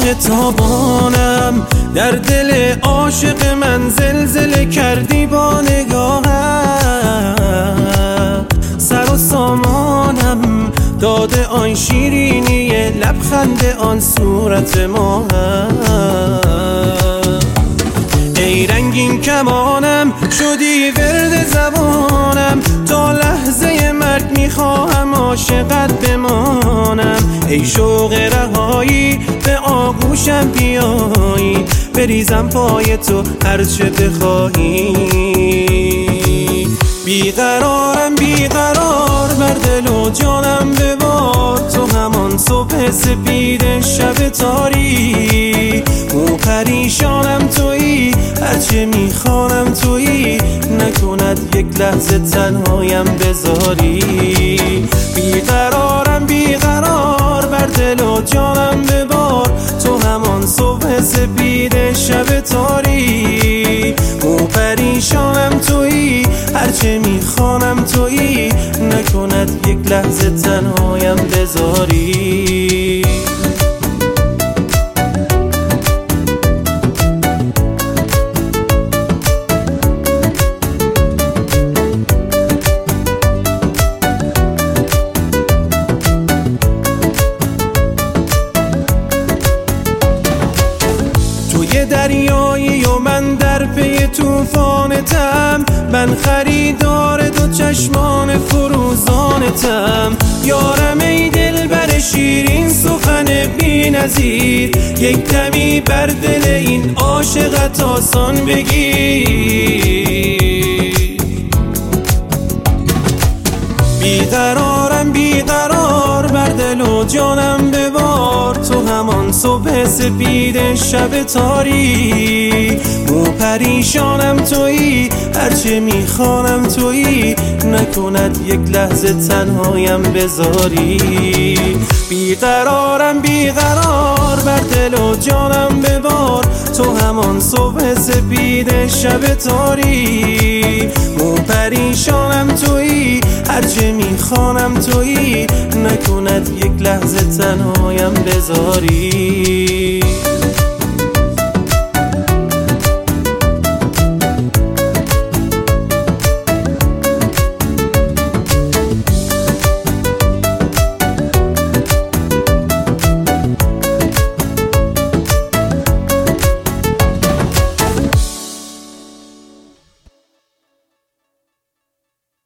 ماه تابانم، در دل عاشق من زلزله کردی با نگاهم. سر و سامانم داده آن شیرینی لبخند آن صورت ماهم. ای رنگین کمانم شدی ورد زبانم، تا لحظه مرگ میخواهم عاشقت بمانم. ای شوق رهایی به آغوشم بیایی، بریزم پای تو هرچه بخواهی. بیقرارم بیقرار بر دل و جانم ببار، تو همان صبح سپید شب تاری. او پریشانم تویی، هرچه میخوانم تویی، نکند یک لحظه تنهایم بذاری. بیقرارم بیقرار بر دل و جانم ببار، تو همان صبح سپید شب تاری. او پریشانم تویی، هرچه میخوانم تویی، نکند یک لحظه تنهایم بذاری. توی دریایی و من در پی توفانتم، من خریدار دو چشمان فروزانتم. یارم ای دلبر شیرین سخن بی نظیر، یک دمی بر دل این عاشقت آسان بگیر. بیقرارم بیقرار بر دل و جانم ببار، تو همان صبح سپید شب تاری. مو پریشانم تویی، هرچه میخوانم تویی، نکند یک لحظه تنهایم بذاری. بیقرارم بیقرار بر دل و جانم ببار، تو همان صبح سپید شب تاری. مو پریشانم تویی، هرچه میخوانم تویی، نکند یک لحظه تنهایم بذاری.